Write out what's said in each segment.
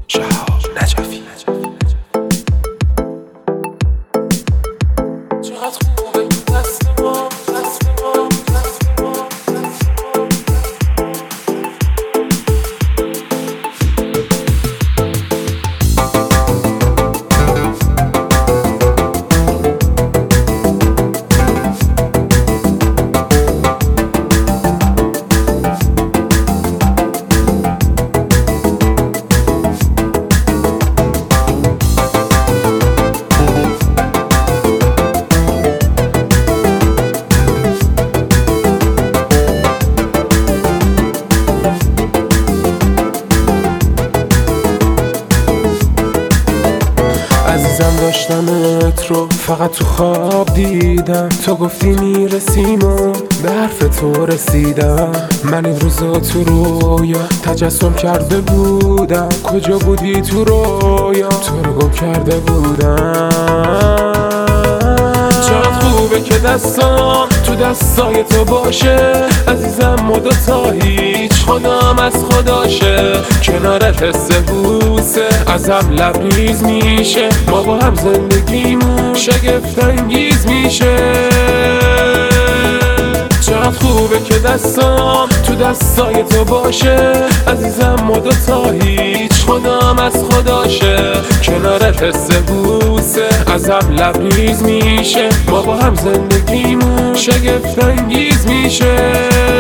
شهاب نجفی. چقدر خوبه تو دست ما، دست ما، دست ما، دست ما. عزیزم داشتمت رو فقط تو خواب دیدم، تو گفتی میرسیم و به حرف تو رسیدم. من این روزا تو رویا تجسم کرده بودم، کجا بودی تو رویا تو رو گم کرده بودم. چقدر خوبه که دستام تو دستای تو باشه عزیزم، ما دوتا هیچ خدام از خداشه. کنارت حس بوسه ازم لبریز میشه، ما با هم زندگیمون شگفت انگیز میشه. چقدر خوبه که دستام تو دستای تو باشه عزیزم، ما دوتا هیچ خدام از خداشه. کنارت حس بوسه ازم لبریز میشه، ما با هم زندگیمون شگفت انگیز میشه.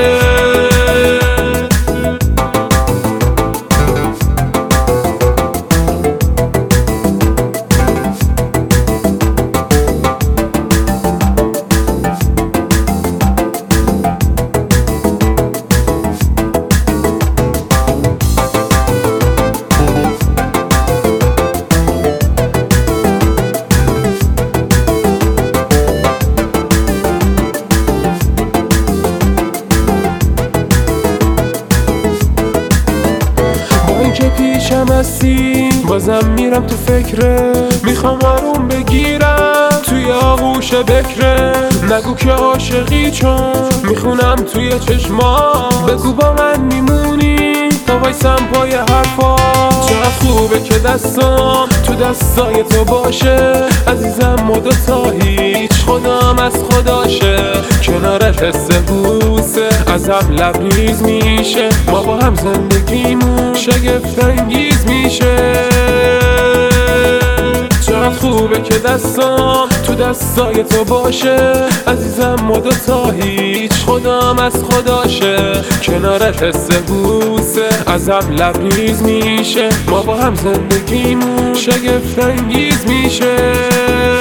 که پیشم هستی بازم میرم تو فکره، میخوام آروم بگیرم توی آغوش بکره. نگو که عاشقی چون میخونم توی چشمام، بگو با من میمونی تا وایسم پای حرفا. چقدر خوبه که دستام تو دستای تو باشه عزیزم، ما دوتا هیچ خدام از خداشه. کنارت حس بوسه ازم لبریز میشه، ما با هم زندگیمون شگفت انگیز میشه. چقدر خوبه که دستام تو دستای تو باشه عزیزم، ما دوتا هیچ خدام از خداشه. کنارت حس بوسه ازم لبریز میشه، ما با هم زندگیمون شگفت انگیز میشه.